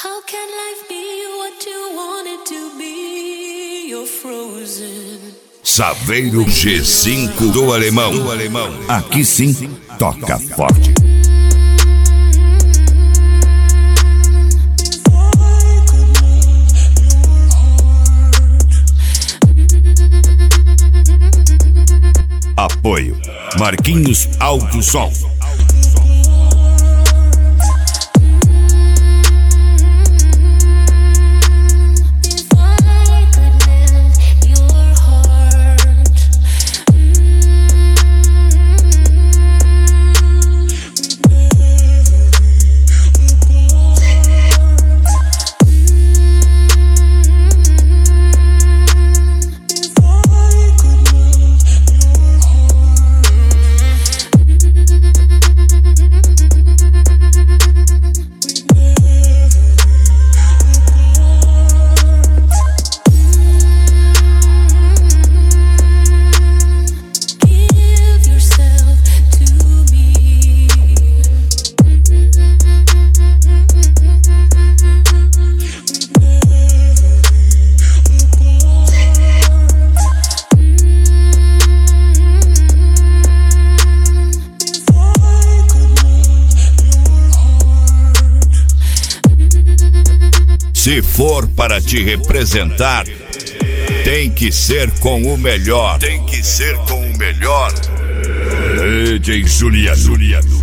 How can life be what you want it to be? You're frozen. Saveiro G5 do Alemão. Aqui sim, toca forte. Apoio Marquinhos Alto Som. Se for para te representar, tem que ser com o melhor. DJ Juliano.